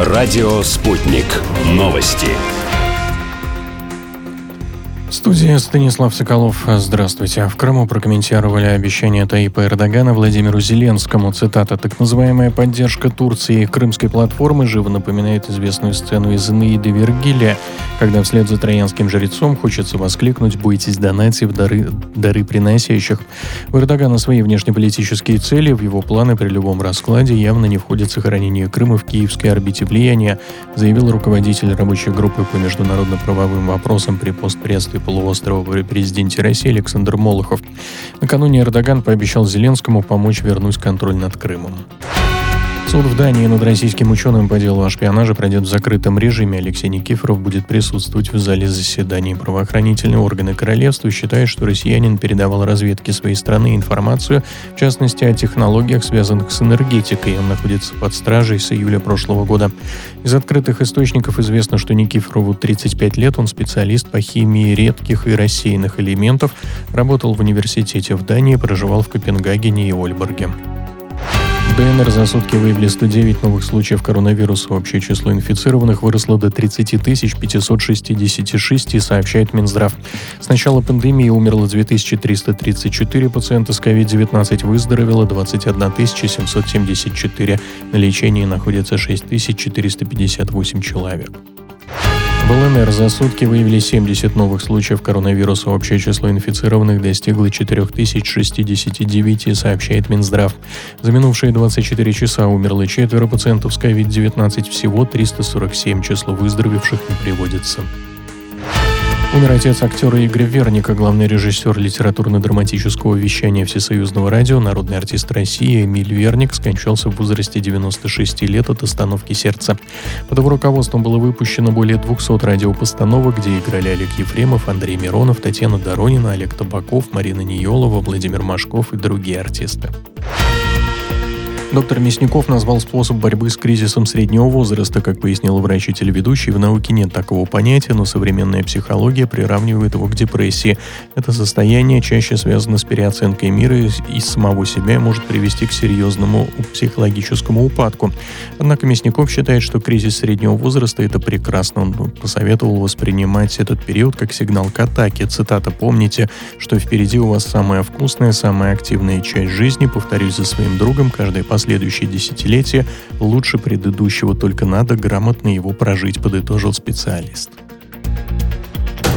Радио «Спутник». Новости. В студии Станислав Соколов. Здравствуйте. В Крыму прокомментировали обещание Таyyипа Эрдогана Владимиру Зеленскому. Цитата: «Так называемая поддержка Турции крымской платформы живо напоминает известную сцену из Энеиды Вергилия, когда вслед за троянским жрецом хочется воскликнуть: «Бойтесь донати в дары приносящих». У Эрдогана свои внешнеполитические цели. В его планы при любом раскладе явно не входит сохранение Крыма в киевской орбите влияния, заявил руководитель рабочей группы по международно-правовым вопросам при постпредстве полуострова при президенте России Александр Молохов. Накануне Эрдоган пообещал Зеленскому помочь вернуть контроль над Крымом. Суд в Дании над российским ученым по делу о шпионаже пройдет в закрытом режиме. Алексей Никифоров будет присутствовать в зале заседаний. Правоохранительные органы королевства считают, что россиянин передавал разведке своей страны информацию, в частности, о технологиях, связанных с энергетикой. Он находится под стражей с июля прошлого года. Из открытых источников известно, что Никифорову 35 лет, он специалист по химии редких и рассеянных элементов, работал в университете в Дании, проживал в Копенгагене и Ольборге. В ДНР за сутки выявили 109 новых случаев коронавируса. Общее число инфицированных выросло до 30 566, сообщает Минздрав. С начала пандемии умерло 2334 пациента с COVID-19, выздоровело 21 774. На лечении находится 6458 человек. В ЛНР за сутки выявили 70 новых случаев коронавируса. Общее число инфицированных достигло 4069, сообщает Минздрав. За минувшие 24 часа умерло 4 пациентов с COVID-19, всего 347, число выздоровевших не приводится. Умер отец актера Игоря Верника, главный режиссер литературно-драматического вещания Всесоюзного радио, народный артист России Эмиль Верник скончался в возрасте 96 лет от остановки сердца. Под его руководством было выпущено более 200 радиопостановок, где играли Олег Ефремов, Андрей Миронов, Татьяна Доронина, Олег Табаков, Марина Ниелова, Владимир Машков и другие артисты. Доктор Мясников назвал способ борьбы с кризисом среднего возраста. Как пояснил врач и телеведущий, в науке нет такого понятия, но современная психология приравнивает его к депрессии. Это состояние чаще связано с переоценкой мира и самого себя и может привести к серьезному психологическому упадку. Однако Мясников считает, что кризис среднего возраста – это прекрасно. Он посоветовал воспринимать этот период как сигнал к атаке. Цитата: «Помните, что впереди у вас самая вкусная, самая активная часть жизни. Повторюсь за своим другом, каждое последующее десятилетие лучше предыдущего, только надо грамотно его прожить», — подытожил специалист.